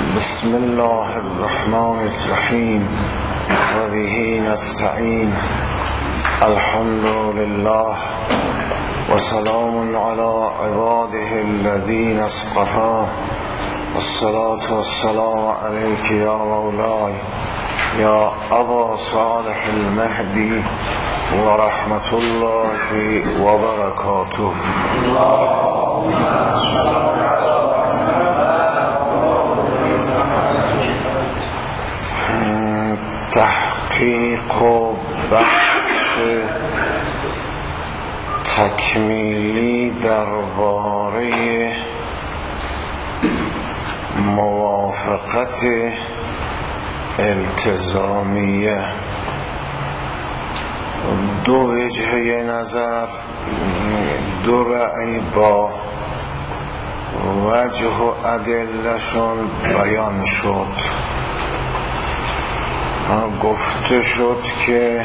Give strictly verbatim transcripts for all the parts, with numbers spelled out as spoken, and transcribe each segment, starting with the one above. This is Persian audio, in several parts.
بسم الله الرحمن الرحیم و به نستعین. الحمد لله و سلام علی عباده الذین اصطفى. والصلاة والسلام علیک یا مولای یا ابا صالح المهدی و رحمت الله و برکاته. تحقیق و بحث تکمیلی درباره موافقت التزامیه. دو وجهه نظر، دو رأی با وجه و ادله‌شون بیان شد. گفته شد که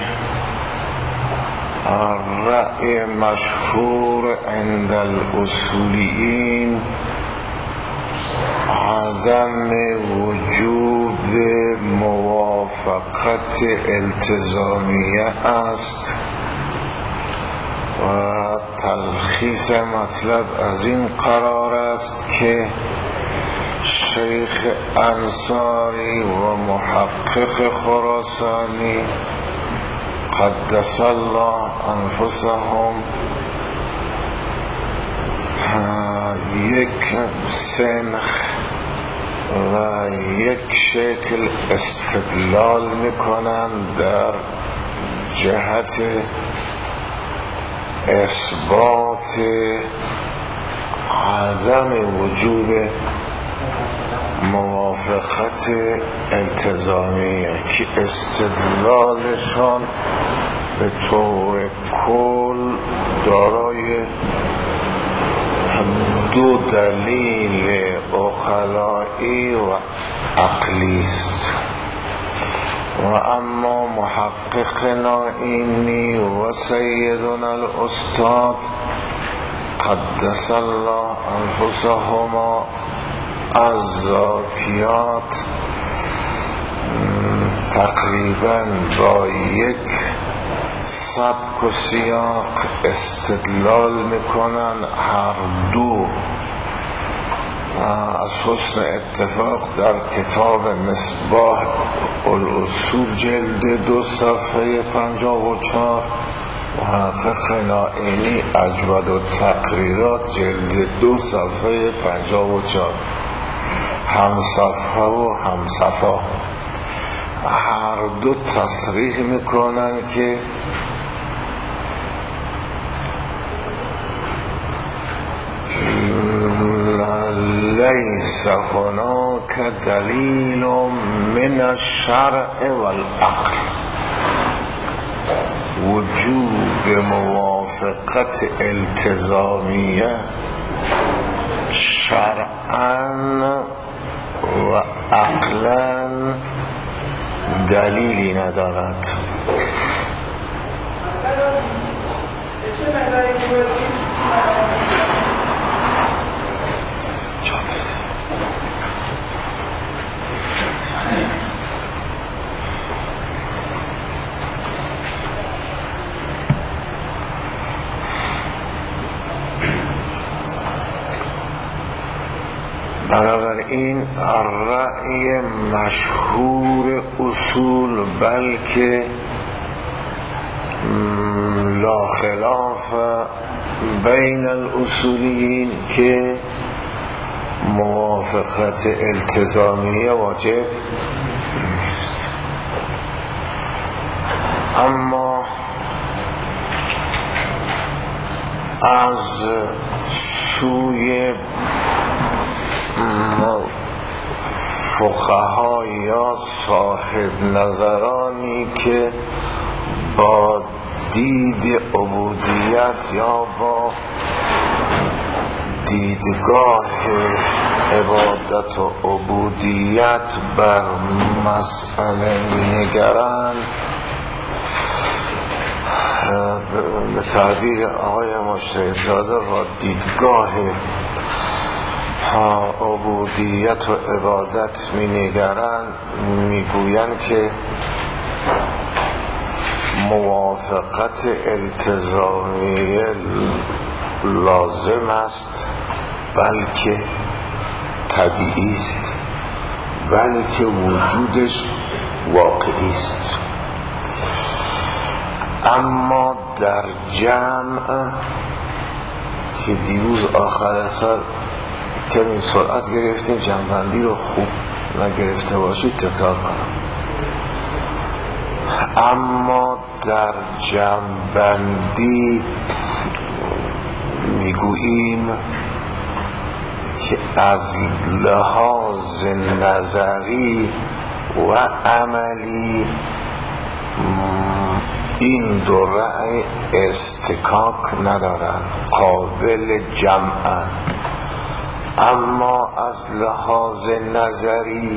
رأی مشهور عند الاصولیین عدم وجوب موافقت التزامیه است و تلخیص مطلب از این قرار است که شیخ انصاری و محقق خراسانی قدس الله انفسهم یک سنخ و یک شکل استدلال میکنند در جهت اثبات عدم وجوب موافقت التزامیه که استدلالشان به طور کل دارای دو دلیل عقلایی و عقلی است. و اما محقق نائینی و سیدنا الاستاد قدس الله انفسهما از زاکیات تقریبا با یک سبک و سیاق استدلال میکنن. هر دو از حسن اتفاق در کتاب مصباح الاصول جلد دو صفحه پنجاه و چهار، محقق نائینی اجود و تقریرات جلد دو صفحه پنجاه و چهار، هم صفحه و هم صفحه، هر دو تصریح میکنن که لیس هناک دلیل من الشرع والعقل. وجوب موافقت التزامیه شرعاً و عقلاً دلیلی ندارد. بنابراین رأی مشهور اصول بلکه لا خلاف بین الاصولیین که موافقت التزامیه واجب نیست. اما از سوی فقها یا صاحب نظرانی که با دید عبودیت یا با دیدگاه عبادت و عبودیت بر مسئله می‌نگرند، به تعبیر آقای مجتهد زاده با دیدگاه عبودیت و عبادت می نگرند، می گویند که موافقت التزامی لازم است، بلکه طبیعی است، بلکه وجودش واقعی است. اما در جمع که دیروز آخر اثر کمی سرعت گرفتیم، جمع‌بندی رو خوب نگرفته باشید تکرار کنم. اما در جمع‌بندی میگوییم که از لحاظ نظری و عملی این دو رأی استکاک ندارن، قابل جمعن. اما از لحاظ نظری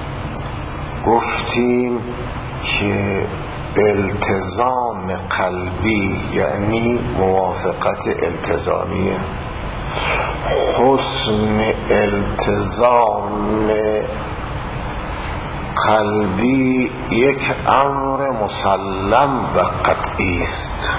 گفتیم که التزام قلبی یعنی موافقت التزامیه، حسن التزام قلبی یک امر مسلم و قطعی است.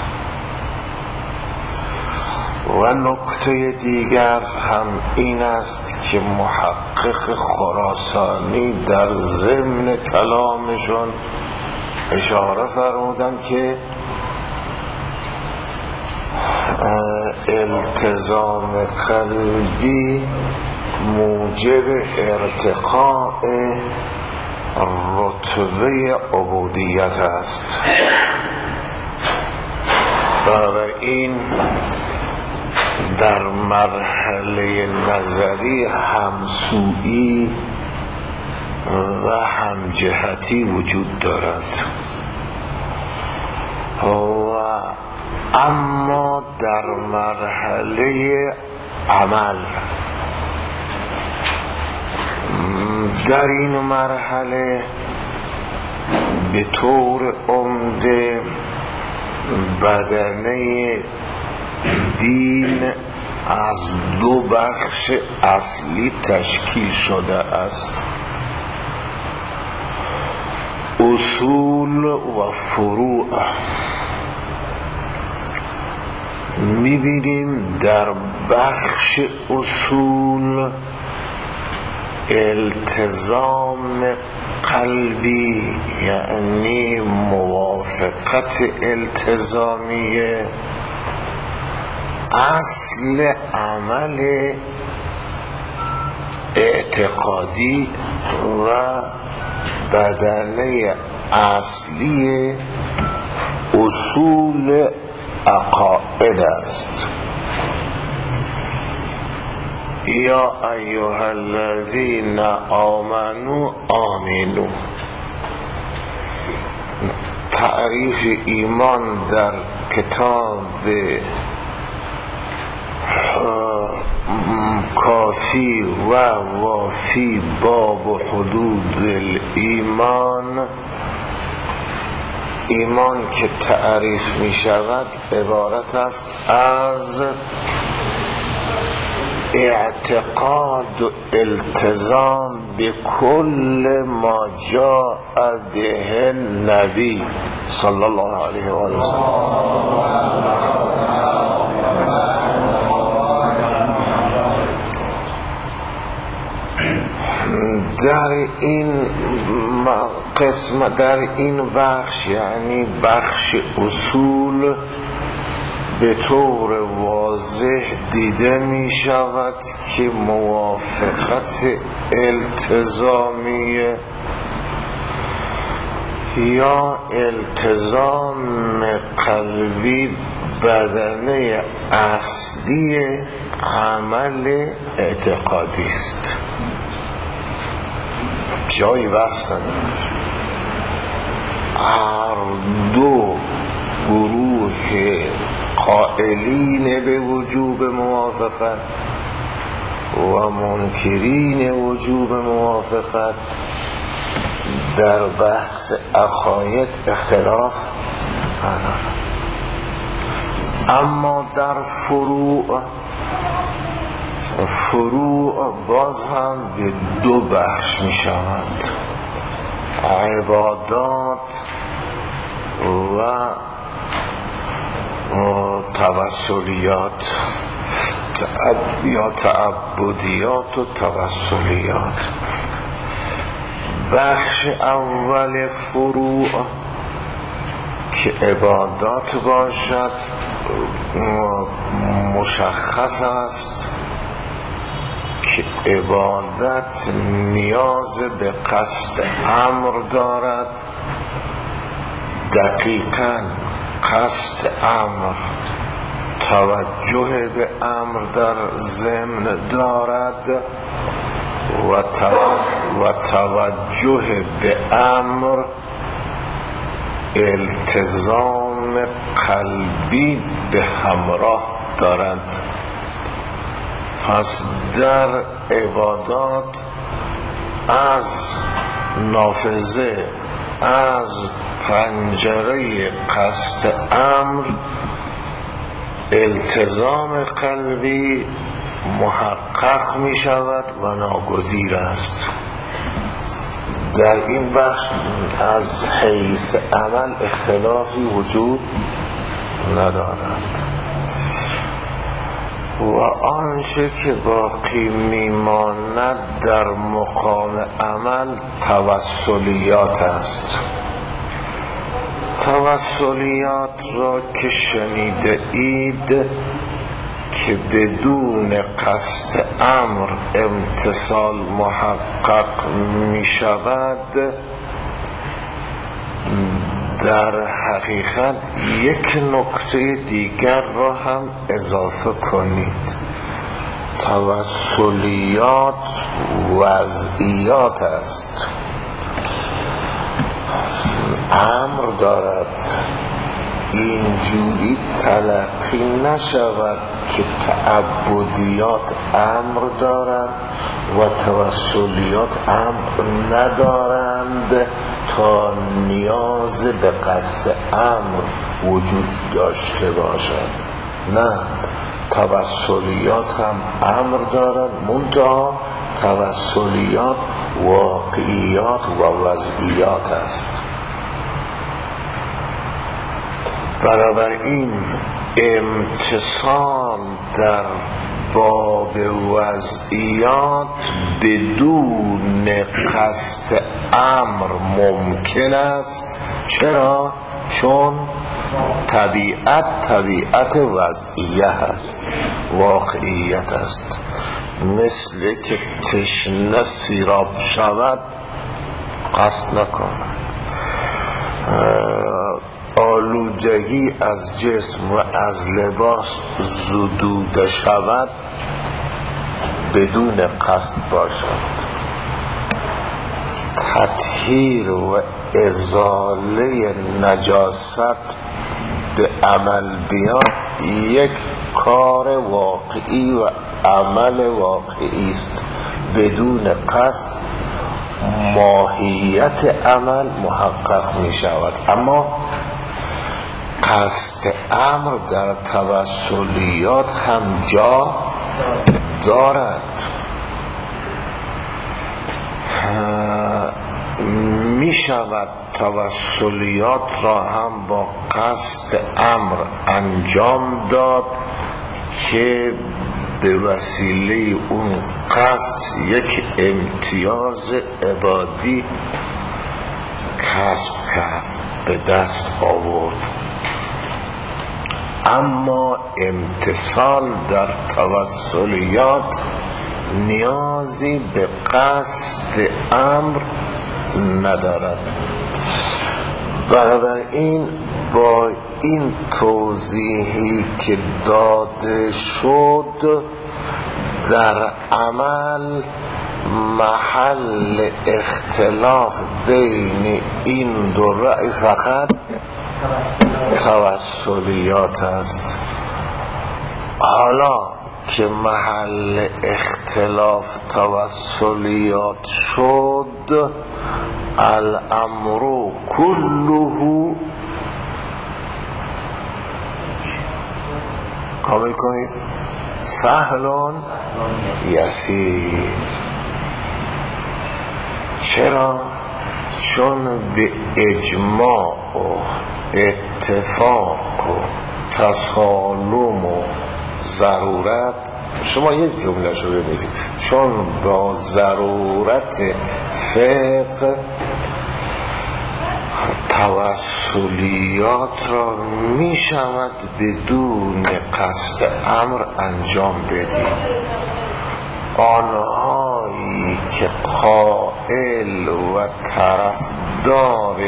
و نکته دیگر هم این است که محقق خراسانی در ضمن کلامشون اشاره فرمودن که التزام قلبی موجب ارتقاء رتبه عبودیت است. بنابراین در مرحله نظری همسویی و همجهتی وجود دارد، و اما در مرحله عمل، در این مرحله به طور عمده بدنه دین از دو بخش اصلی تشکیل شده است: اصول و فروع. میبینیم در بخش اصول التزام قلبی یعنی موافقت التزامیه اصل عمل اعتقادی و بدنه اصلی اصول عقاید است. یا ایها الذین آمنوا آمنوا. تعریف ایمان در کتاب کافی و وافی باب حدود الایمان، ایمان که تعریف می شود عبارت است از اعتقاد و التزام به کل ما جاء به النبی صلی الله علیه و آله و سلم. در این قسم، در این بخش یعنی بخش اصول، به طور واضح دیده می شود که موافقت التزامی یا التزام قلبی بدنه اصلی عمل اعتقادی است. جایی بحث نداره. هر دو گروه قائلین به وجوب موافقت و منکرین وجوب موافقت در بحث عقاید اختلاف ندارد. اما در فروع فروع باز هم به دو بخش می شوند: عبادات و توسلیات، یا تعبدیات و توسلیات. بخش اول فروع که عبادات باشد مشخص است که عبادت نیاز به قصد امر دارد، دقیقاً قصد امر توجه به امر در ضمن دارد و توجه به امر التزام قلبی به همراه دارد. پس در عبادات از نافذه، از پنجره قصد امر، التزام قلبی محقق می شود و ناگزیر است. در این بخش از حیث عمل اختلافی وجود ندارد و آنچه که باقی میماند در مقام عمل توسلیات است. توسلیات را که شنیده اید که بدون قصد امر امتثال محقق می شود، در حقیقت یک نکته دیگر را هم اضافه کنید: توسلیات وضعیات است. امر دارد، اینجوری تلقی نشود که تعبدیات امر دارند و توسلیات امر ندارند تا نیاز به قصد امر وجود داشته باشد. نه، توسلیات هم امر دارند، منتها توسلیات واقعیات و وضعیات است. بنابراین امتصال در باب وضعیات بدون قصد امر ممکن است. چرا؟ چون طبیعت طبیعت وضعیه هست، واقعیت است. مثل که تشنه سیراب شود قصد نکند، آلودگی از جسم و از لباس زدوده شود بدون قصد باشد. تطهیر و ازاله نجاست به عمل بیاد یک کار واقعی و عمل واقعی است. بدون قصد ماهیت عمل محقق می شود. اما قصد امر در توسلیات هم جا دارد. می شود توسلیات را هم با قصد امر انجام داد که به وسیله اون قصد یک امتیاز عبادی کسب کرد، به دست آورد. اما امتصال در توسلیات نیازی به قصد امر ندارد. بنابراین با این توضیحی که داده شد، در عمل محل اختلاف بین این دو رأی فقط توسلیات است. حالا که محل اختلاف توسلیات شد، الامر کله کامل کنید. سهل یسیر. چرا؟ چون به اجماع و اتفاق و تسالم و ضرورت، شما یک جمله شو بنویسید، چون با ضرورت فقه توسلیات را می شود بدون قصد امر انجام بدیم. آنهایی که قائل و طرفدار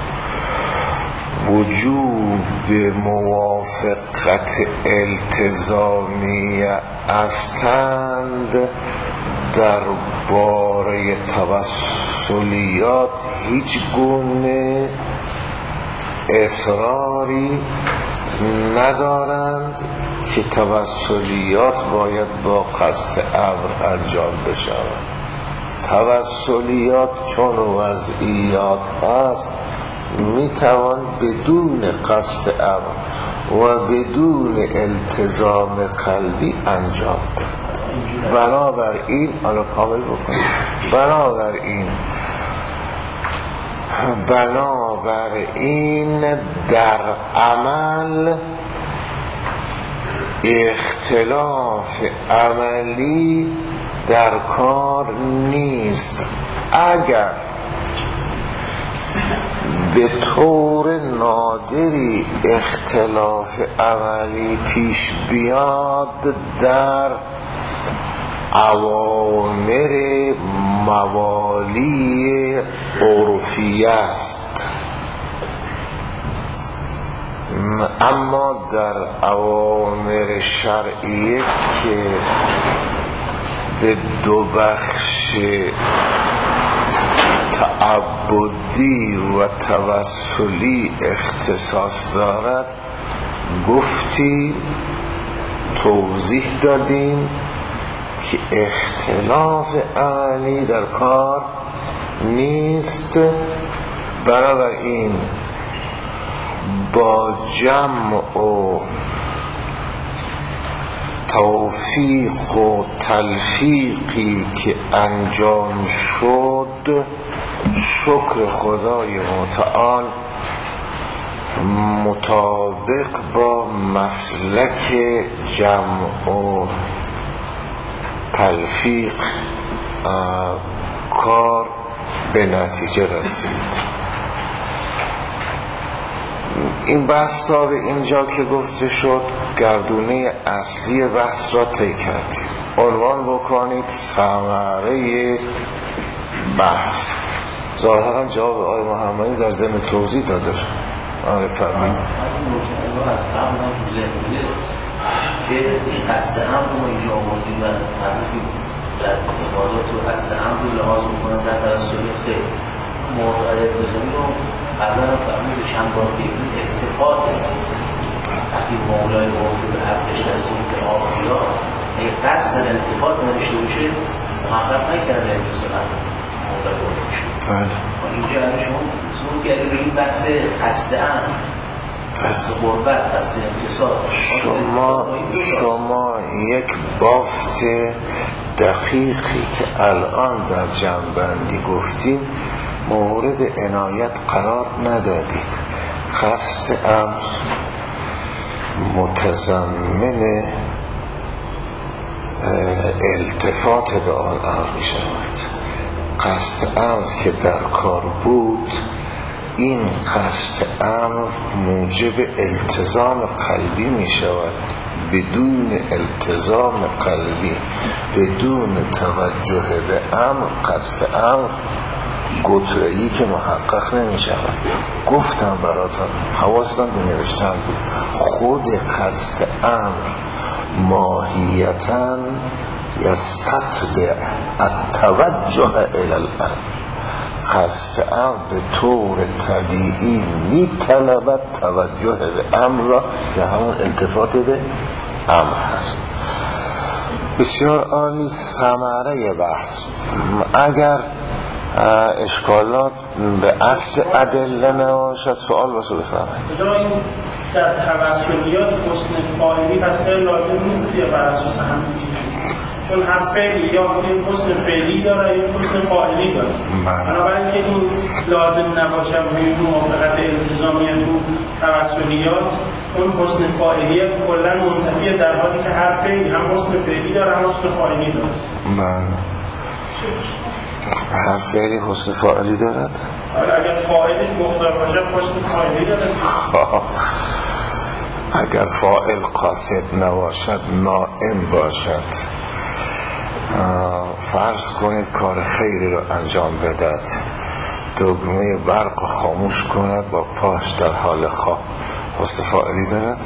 وجوب موافقت التزامیه هستند در باره توسلیات هیچ گونه اصراری ندارند که توسلیات باید با قصد امر انجام بشود. توسلیات چون وضعیات هست میتوان بدون قصد امر و بدون التزام قلبی انجام داد. بنابراین حالا کامل بکنید. بنابراین بنابراین در عمل اختلاف عملی در کار نیست. اگر به طور نادری اختلاف عملی پیش بیاد در اوامر موالی عرفی است، اما در اوامر شرعیه که به دو بخش تعبدی و توسلی اختصاص دارد گفتیم، توضیح دادیم که اختلاف عملی در کار نیست. بنابراین با جمع و توفیق و تلفیقی که انجام شد، شکر خدای متعال مطابق با مسلک جمع و تلفیق کار به نتیجه رسید. این بحث تا به اینجا که گفته شد گردونه اصلی بحث را طی کردیم. عنوان بکنید ثمره بحث. ظاهرا جواب آقای محمدی در ضمن توضیح داده شد. آره فهمید که این قصد امر رو اینجا آوردیم و تعریفی در عبادات و قصد امر رو لحاظ میکنم در توسلی خیلی موضوع التزامی رو قبلا هم فهمید چند بار بگیم اتفاق وقتی مولای موضوع به حقش رسید به آقایا اگه قصد التفاق نمیشه باشه محقق نکرده امتصال مولای موضوع شد. اینجا همه شما سمون کرده به این بحث قصد امر شما شما یک بافت دقیقی که الان در جمع‌بندی گفتیم مورد عنایت قرار ندادید. قصد امر متضمن التفات به آن امر می شود. قصد امر که در کار بود، این قصد امر موجب التزام قلبی می شود. بدون التزام قلبی، بدون توجه به امر، قصد امر گتره‌ای که محقق نمی شود. گفتم براتون، حواستان به نوشتن بود، خود قصد امر ماهیتاً یستتبع التوجه الی الامر. قصد امر به طور طبیعی می طلبد توجه به امر را که همون التفات به امر هست. بسیار عالی. ثمره بحث، اگر اشکالات به اصل ادله نباشد سوال واسه بفرمایید. در توسلیات حسن فاعلی پس غیر لازم نیست یا بر اساس همین چیزی، چون هر فعلی یا این حسن فعلی داره یا حسن فاعلی داره. بنابراین که این لازم نباشه روی موافقت التزامی تو توسلیات، اون حسن فاعلیت کلا منتفیه، در حالی که هر فعلی هم حسن فعلی داره هم حسن فاعلی داره. بله. هر فعلی حسن فاعلی دارد؟ اگر فاعلش مختار باشه حسن فاعلی داره. اگر فاعل قاصد نباشد، نائم باشد، فرض کنید کار خیری رو انجام بدد، دگمه برق خاموش کند با پاش در حال خواب، حسن فاعلی دارد؟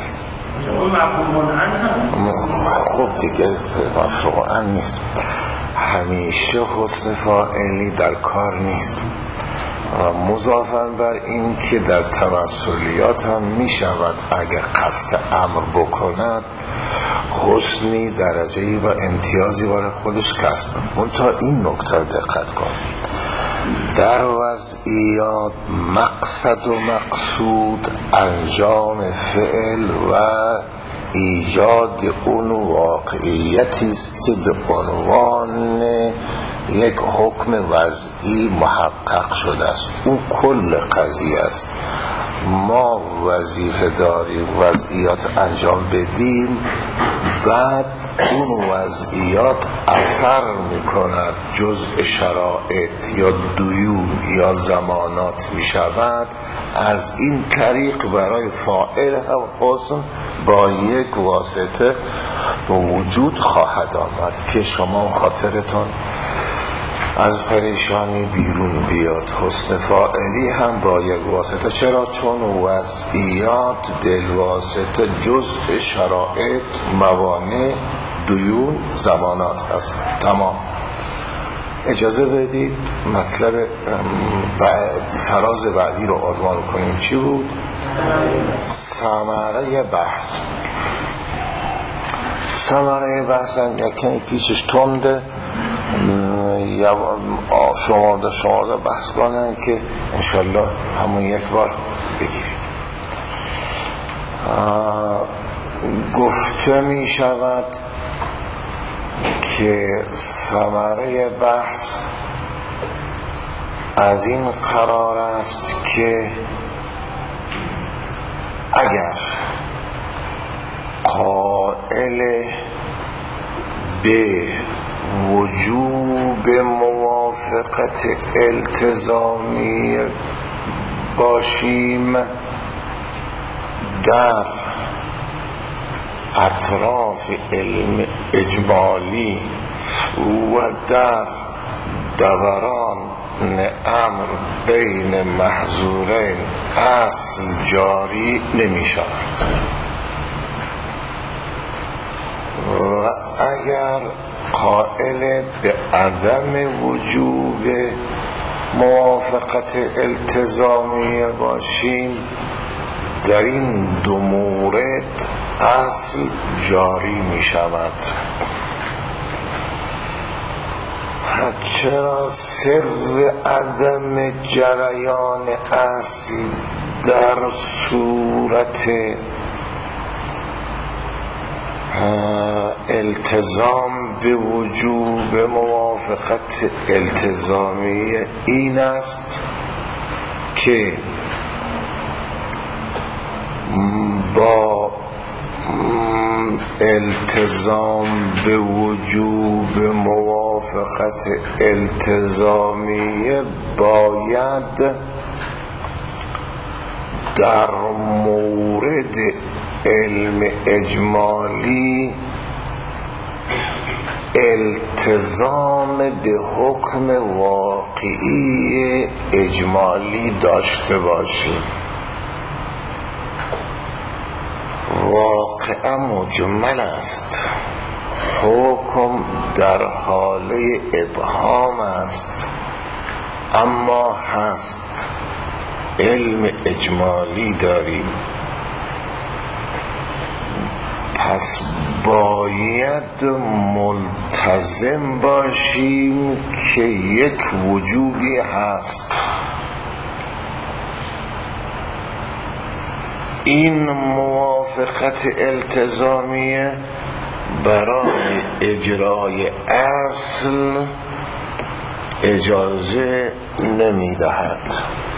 خب دیگه مفهوم عن نیست. همیشه حسن فاعلی در کار نیست و مضافاً بر این که در توسلیات هم می شود اگر قصد امر بکند حسنی درجه‌ای و امتیازی برای خودش کسب کند. منتها این نکته دقت کن، در وضعیات مقصد و مقصود انجام فعل و ایجاد اون واقعیتی است که به عنوان یک حکم وضعی محقق شده است. اون کل قضیه است. ما وظیفه داریم وضعیات انجام بدیم، بعد اون وضعیات اثر میکند، جزء شرایط یا دیون یا زمانات میشود. از این طریق برای فاعل هم حسن با یک واسطه وجود خواهد آمد که شما خاطرتون از پریشانی بیرون بیاد. حسن فاعلی هم با یک واسطه. چرا؟ چون وضعیات بالواسطه جزء شرایط، موانع، دیون، زمانات هست. تمام. اجازه بدید مطلب بعد فراز بعدی رو عنوان کنیم. چی بود؟ ثمره بحث. ثمره بحث یکی پیچش تنده، یا شمارده شمارده بحث کنن که انشالله همون یک بار بگیرید. گفته می شود که ثمره بحث از این قرار است که اگر قائل به وجوب موافقت التزامی باشیم در اطراف علم اجمالی و در دوران امر بین محظورین اصل جاری نمی شود و اگر قائل به عدم وجوب موافقت التزامی باشیم در این دو مورد اصل جاری می شود. چرا؟ سر عدم جریان اصل در صورت التزام به وجوب موافقت التزامی این است که با التزام به وجوب موافقت التزامی باید در مورد علم اجمالی التزام به حکم واقعی اجمالی داشته باشیم. واقعا مجمل است، حکم در حاله ابهام است، اما هست. علم اجمالی داریم، پس باید ملتزم باشیم که یک وجوبی هست. این موافقت التزامیه برای اجرای اصل اجازه نمیدهد.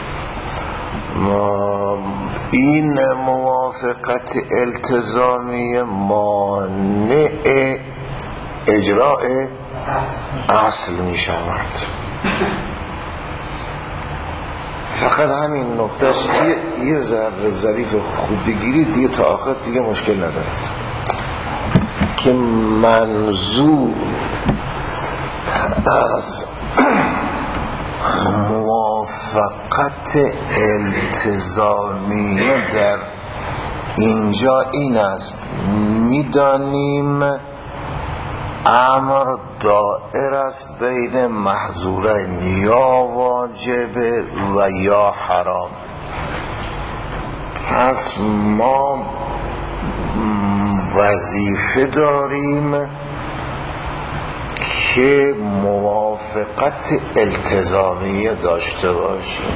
این موافقت التزامی مانع اجراء اصل می شود. فقط همین نکتهش یه, یه ذره ظریف خوب بگیرید دیگه تا آخر دیگه مشکل ندارد که منظور از موافقت التزامیه در اینجا این است: میدانیم امر دائر است بین محظورین، یا واجب و یا حرام. پس ما وظیفه داریم که موافقت التزامیه داشته باشیم،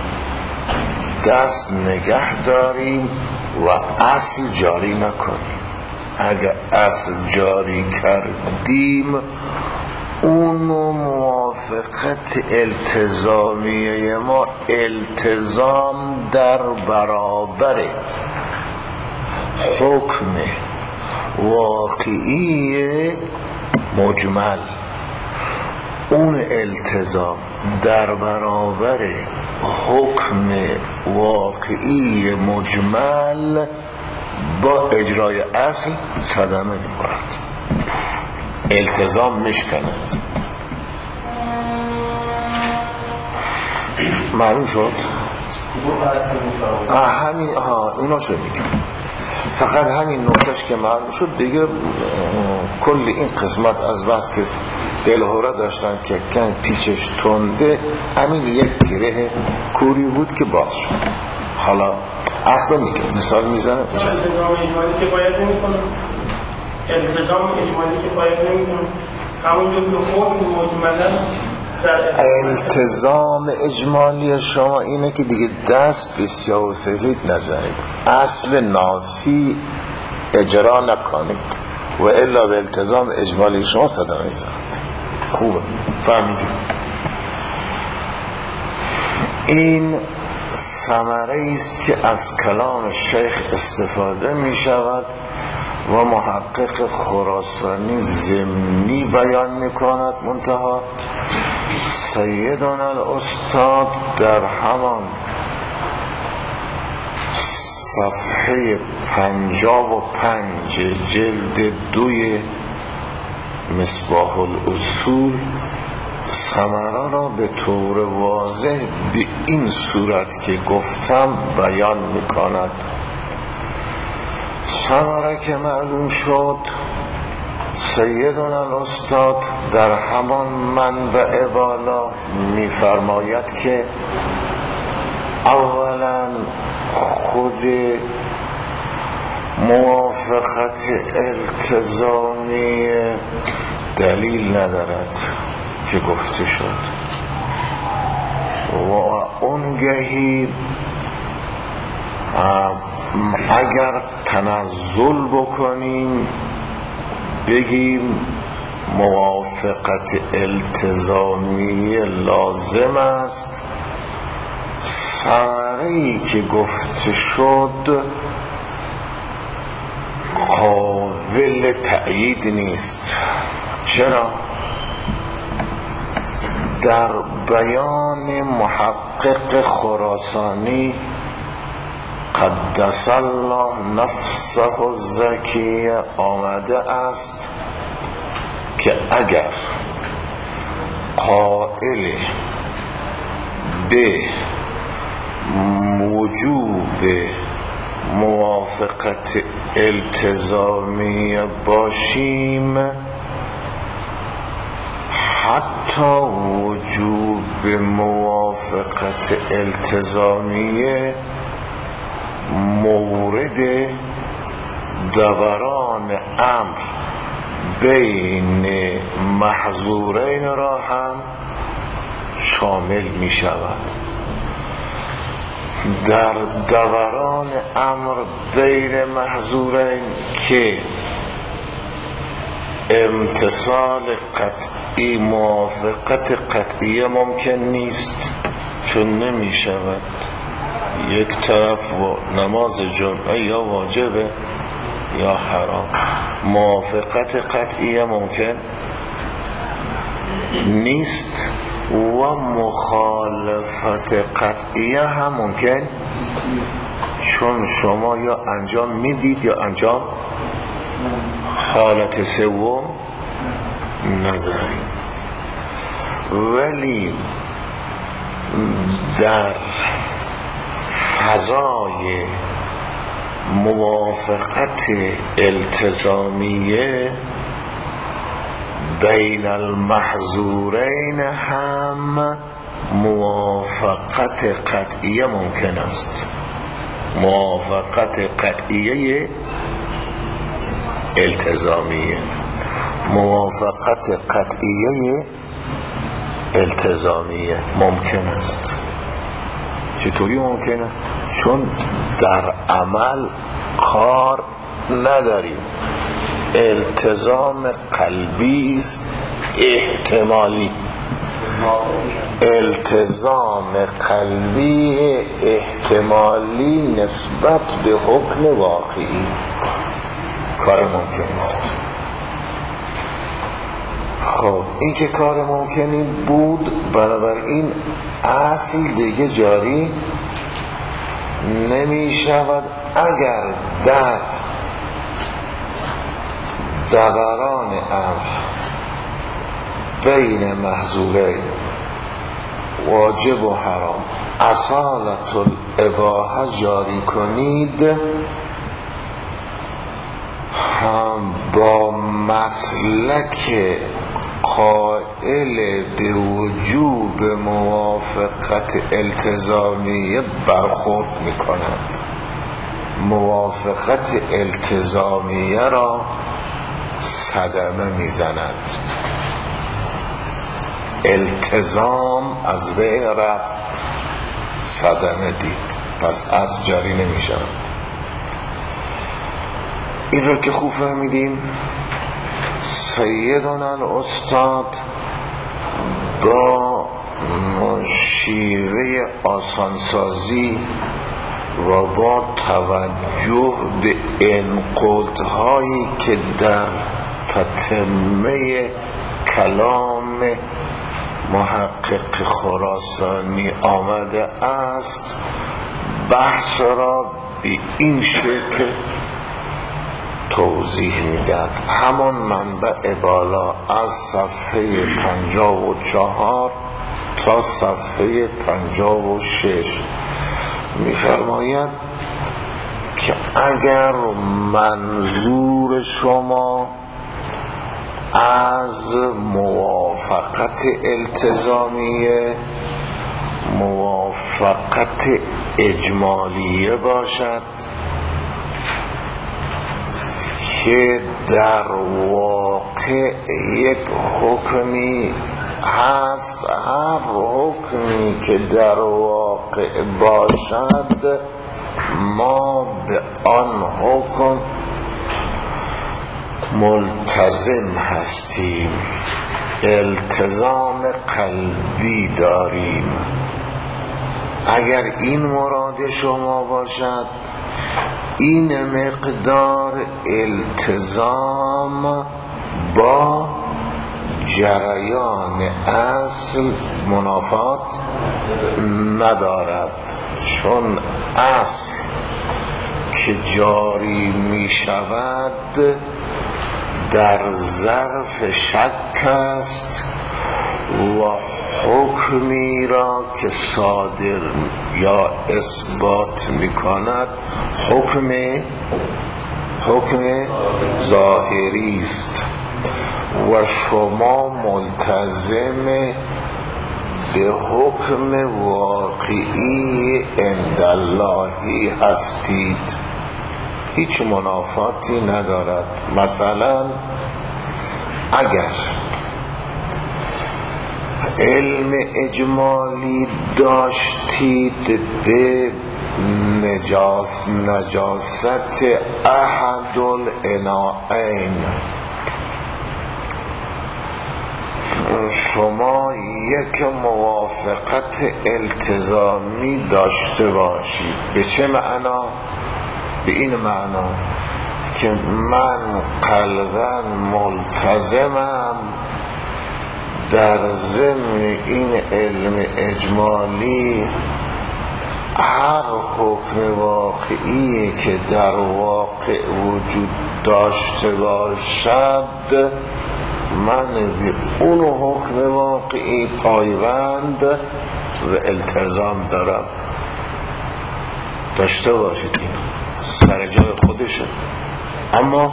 دست نگه داریم و اصل جاری نکنیم. اگر اصل جاری کردیم اونو موافقت التزامیه ما التزام در برابر حکم واقعی مجمل، اون التزام در برابر حکم واقعی مجمل با اجرای اصل صدمه می کند، التزام میشکند. معلوم شد؟ همین ها اینا شد میگم. فقط همین نکتهش که معلوم شد دیگه کل این قسمت از بحث که دلهوره داشتن که کن پیچش تنده، همین یک گره کوری بود که باز شد. حالا اصلا میگه مثال میزنم التزام اجمالی که باید نمی کنم التزام اجمالی که باید نمی کنم همونجور که خود مجملا التزام اجمالی شما اینه که دیگه دست به سیاه و سفید نزنید، اصل نافی اجرا نکنید و الا به التزام اجمالی شما صدا میزنید. خوبه فهمیدید؟ این ثمره است که از کلام شیخ استفاده می شود و محقق خراسانی ضمنی بیان می کند. منتها سیدنا الاستاد در همان صفحه پنجاه و پنج جلد دوی مصباح الاصول ثمره را به طور واضح به این صورت که گفتم بیان میکند. ثمره که معلوم شد، سیدنا الاستاد در همان منبع بالا میفرماید که اولا خود موافقت التزامی دلیل ندارد که گفته شد و اونگهی اگر تنزل بکنیم بگیم موافقت التزامی لازم است، ثمره‌ای که گفته شد قابل تأیید نیست. چرا؟ در بیان محقق خراسانی قدس الله نفسه الزکیه آمده است که اگر قائل به وجوب موافقت التزامی باشیم، حتی وجوب موافقت التزامیه مورد دوران امر بین محظورین را هم شامل می شود. در دوران امر بین محظورین که امتصال قطعی موافقت قطعی ممکن نیست، چون نمی شود یک طرف و نماز جمعه یا واجبه یا حرام، موافقت قطعی ممکن نیست و مخالفت قطعیه هم ممکن، چون شما یا انجام میدید یا انجام حالت سوم ندارید. ولی در فضای موافقت التزامیه بین المحظورین هم موافقت قطعیه ممکن است. موافقت قطعیه التزامیه، موافقت قطعیه التزامیه ممکن است. چطوری ممکنه؟ چون در عمل کار نداریم، التزام قلبی است احتمالی، التزام قلبی احتمالی نسبت به حکم واقعی کار ممکن است. خب این که کار ممکنی بود، بنابراین اصل دیگه جاری نمی شود اگر در دوران امر بین محظورین واجب و حرام اصالت الاباحه جاری کنید، هم با مسلک قائل به وجوب موافقت التزامیه برخورد می کند. موافقت التزامیه را صدمه می زند. التزام از بین رفت، صدمه دید، پس از جاری نمی شود. این رو که خوب فهمیدیم، سیدنا الاستاد با شیوه آسانسازی و با توجه به انقلت‌هایی که در تتمه کلام محقق خراسانی آمده است، بحث را به این شکل توضیح میداد. همون منبع بالا از صفحه پنجاه و چهار تا صفحه پنجاه و شش میفرماید که اگر منظور شما از موافقت التزامیه موافقت اجمالیه باشد که در واقع یک حکمی هست، هر حکمی که در واقع باشد ما به آن حکم ملتزم هستیم، التزام قلبی داریم. اگر این مراد شما باشد، این مقدار التزام با جریان اصل منافات ندارد، چون اصل که جاری می شود در ظرف شک است و حکمی را که صادر یا اثبات می کند حکم حکم ظاهری است و شما ملتزم به حکم واقعی عند اللهی هستید، هیچ منافاتی ندارد. مثلا اگر علم اجمالی داشتید به نجاس نجاست احد الاناءین، شما یک موافقت التزامی داشته باشید. به چه معنا؟ به این معنا که من قلباً ملتزمم در ضمن این علم اجمالی هر حکم واقعی که در واقع وجود داشته باشد من به اون حکم واقعی پایبند و التزام دارم. داشته باشید، این سر جای خودشه. اما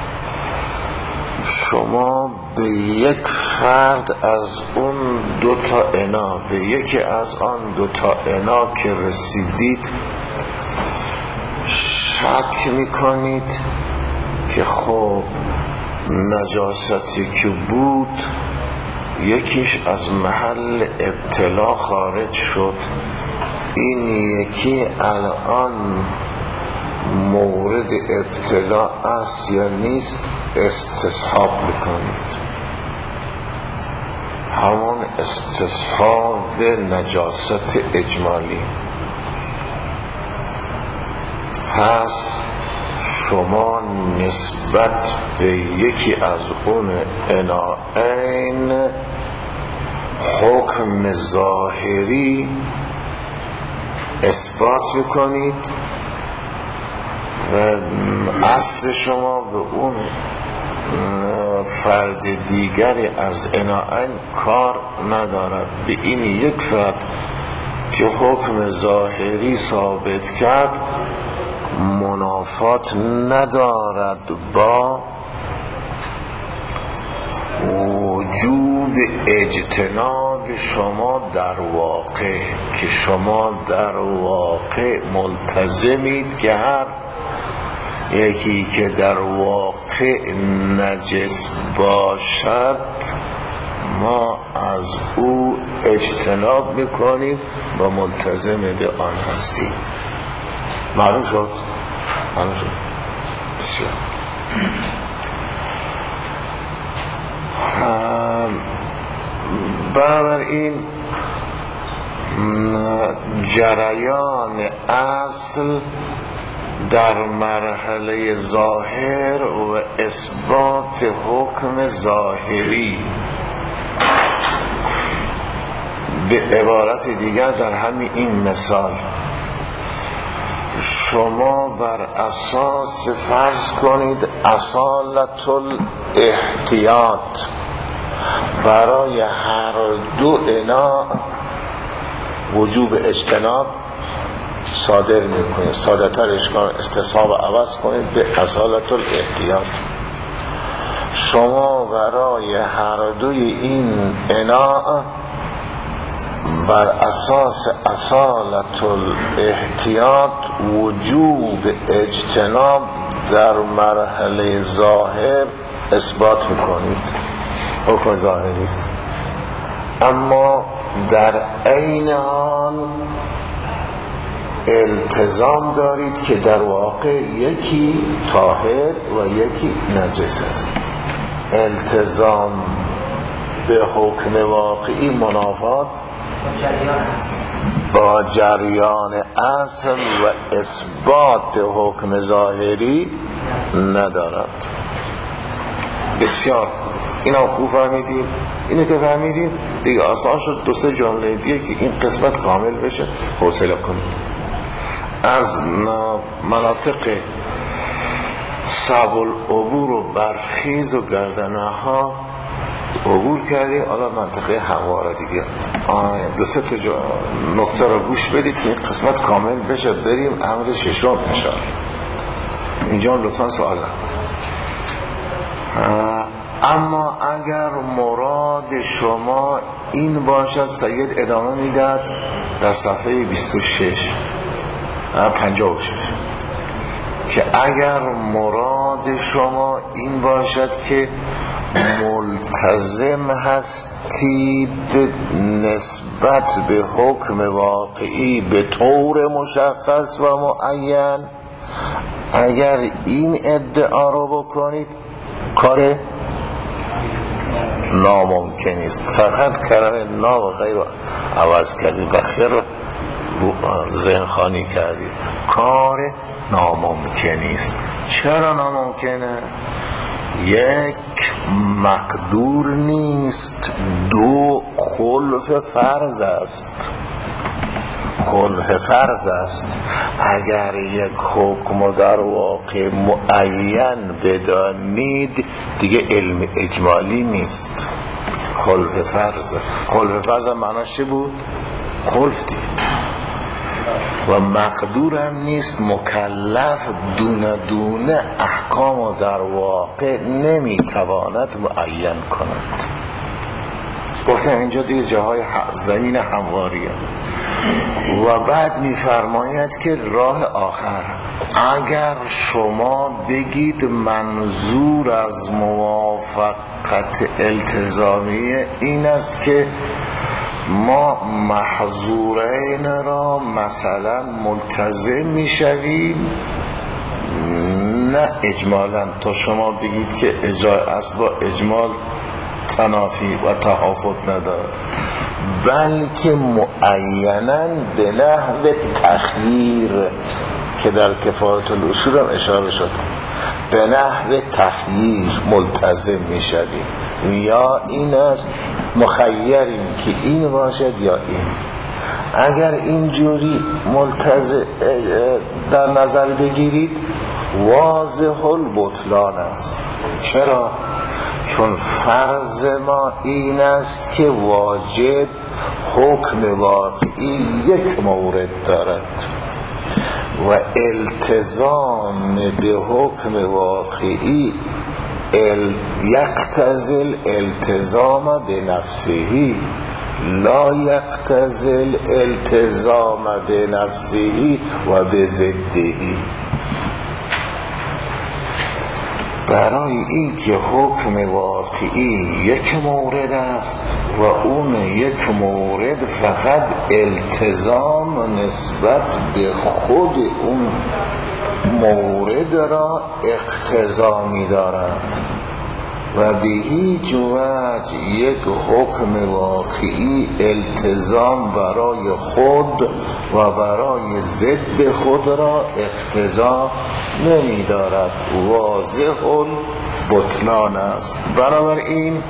شما به یک فرد از اون دو تا انا، به یکی از آن دو تا انا که رسیدید شک میکنید که خب نجاستی که بود یکیش از محل ابتلا خارج شد، این یکی الان مورد ابتلا است یا نیست استصحاب میکنید. همون استصحاب نجاست اجمالی. پس شما نسبت به یکی از اون اناءین حکم ظاهری اثبات میکنید و اصل شما به اون فرد دیگری از اناءین کار ندارد. به این یک فرد که حکم ظاهری ثابت کرد منافات ندارد با وجوب اجتناب شما در واقع، که شما در واقع ملتزمید که هر یکی که در واقع نجس باشد ما از او اجتناب میکنیم و ملتزم به آن هستیم. معلوم شد؟ معلوم شد؟ بسیار. بنابراین جریان اصل در مرحله ظاهر و اثبات حکم ظاهری، به عبارت دیگر در همین این مثال شما بر اساس فرض کنید اصالت الاحتیاط برای هر دو انا وجوب اجتناب صادر میکنید، ساده ترش کنید، استصحاب عوض کنید به اصالت الاحتیاط. شما برای هر دوی این انا بر اساس اصالت الاحتیاط وجوب اجتناب در مرحله ظاهر اثبات میکنید، حکم ظاهری است. اما در عین حال التزام دارید که در واقع یکی طاهر و یکی نجس است. التزام به حکم واقعی منافات با جریان اصل و اثبات حکم ظاهری ندارد. بسیار اینا خوب فهمیدیم. اینو که فهمیدیم دیگه آسان شد دو سه جمله دیگه که این قسمت کامل بشه حوصله کنیم. از مناطق صعب العبور و برخیز و گردنه ها عبور کردیم، حالا منطقه همواره دیگه دو سه تا نکته رو گوش بدید که این قسمت کامل بشه. بریم امر ششم اشاره. اینجا لطفا سوال نکنید. اما اگر مراد شما این باشد، سید ادامه میداد در صفحه بیست و شش پنجاه و شش که اگر مراد شما این باشد که ملتزم هستید ترتیب نسبت به حکم واقعی به طور مشخص و معین، اگر این ادعا رو بکنید کار ناممکنی است. فقط کلمه نا و غیر رو عوض کردید و خیر رو ذهن خوانی کردید، کار ناممکنی است. چرا ناممکنه؟ یک، مقدور نیست. دو، خلف فرض است. خلف فرض است. اگر یک حکم در واقع معین بدانید دیگه علم اجمالی نیست، خلف فرض. خلف فرض معناش چه بود؟ خلف دیگه. و مقدور هم نیست. مکلف دونه دونه احکام در واقع نمیتواند معین کند. گفتم اینجا دیگه جاهای زمین همواریه. و بعد میفرماید که راه آخر، اگر شما بگید منظور از موافقت التزامیه این است که ما محظورین را مثلا ملتزم میشویم، نه اجمالا تا شما بگید که اجازه است با اجمال تنافی و تحافظ نداره، بلکه معینا به نحو تخییر که در کفایت الاصول هم اشاره شد، به نحو تخییر ملتزم میشویم. یا این است مخیریم که این باشد یا این. اگر اینجوری ملتزم در نظر بگیرید واضح البطلان است. چرا؟ چون فرض ما این است که واجب حکم واقعی یک مورد دارد و التزام به حکم واقعی ال... یقتضی الالتزام به نفسه، لا یقتضی الالتزام به نفسه و به ضده. برای این که حکم واقعی یک مورد است و اون یک مورد فقط التزام نسبت به خود اون مورد را اقتضا می دارد و به هیچ وجه یک حکم واقعی التزام برای خود و برای ضد خود را اقتضا نمی دارد. واضح البطلان است. بنابراین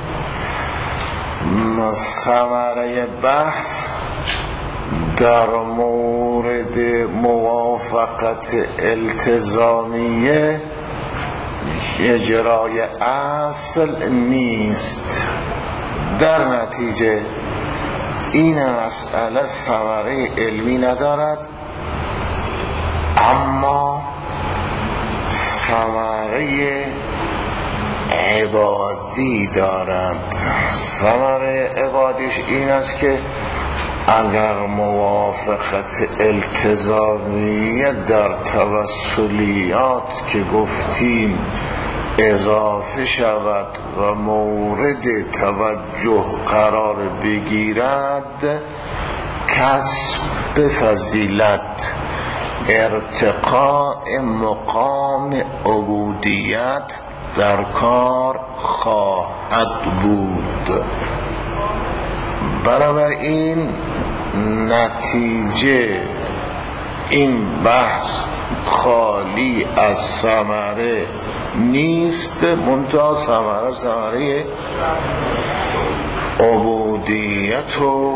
ثمره بحث در مورد موافقت التزامیه اجرای اصل نیست. در نتیجه این مسئله ثمره علمی ندارد، اما ثمره عبادی دارد. ثمره عبادیش این است که اگر موافقت التزامیه در توسلیات که گفتیم اضافه شود و مورد توجه قرار بگیرد، کسب فضیلت، ارتقاء مقام عبودیت در کار خواهد بود. بنابراین نتیجه این بحث خالی از ثمره نیست، منتها ثمره ثمره عبودیت و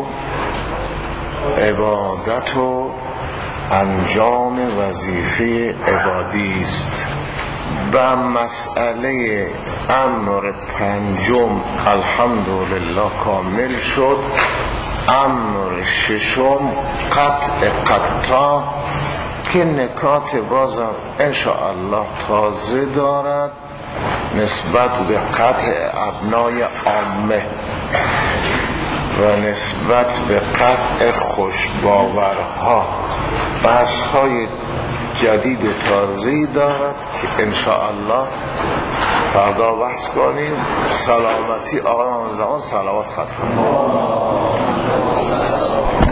عبادت و انجام وظیفه عبادی است. و مسئله امر پنجم الحمدلله کامل شد. امر ششم قطع قطع که نکات بازم انشاءالله تازه دارد نسبت به قطع ابنای عامه و نسبت به قطع خوشباورها بحث های جدید و تازه‌ای دارد که انشاءالله فردا بحث کنیم. سلامتی آقای امام زمان صلوات ختم کنیم.